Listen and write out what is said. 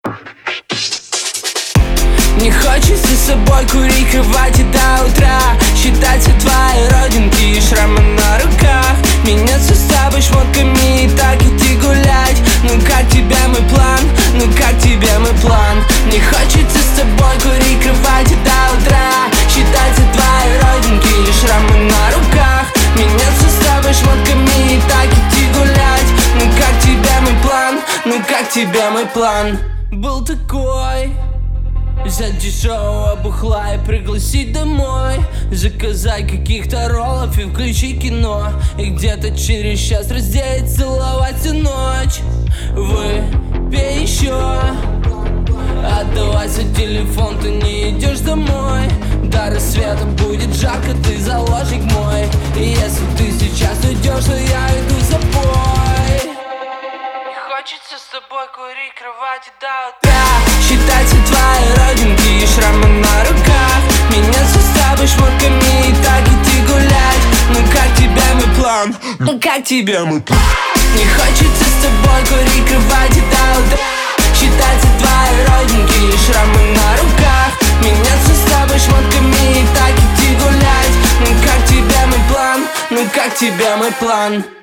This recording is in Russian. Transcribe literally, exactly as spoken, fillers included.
Не хочется с собой курить в кровати до утра, считать все твои родинки и шрамы на руках, меняться с тобой шмотками и так идти гулять. Ну как тебе мой план? Ну как тебе мой план? Не хочется с тобой курить в кровати до утра, считать все твои родинки и шрамы на руках, меняться с тобой шмотками и так идти гулять. Ну как тебе мой план? Ну как тебе мой план? Был такой: взять дешевого бухла и пригласить домой, заказать каких-то роллов и включить кино, и где-то через час раздеть, целовать всю ночь. Выпей еще, отдавай свой телефон, ты не идешь домой. До рассвета будет жарко, ты заложник мой, и если ты сейчас уйдешь, то я иду за тобой. Хочется с тобой курить в кровати до утра, считать все твои родинки и шрамы на руках, меняться с тобой шмотками и так идти гулять. Ну как тебе мой план? Ну как тебе мой план? Не хочется с тобой курить в кровати до утра, считать все твои родинки и шрамы на руках, меняться с тобой шмотками и так идти гулять. Ну как тебе мой план? Ну как тебе мой план?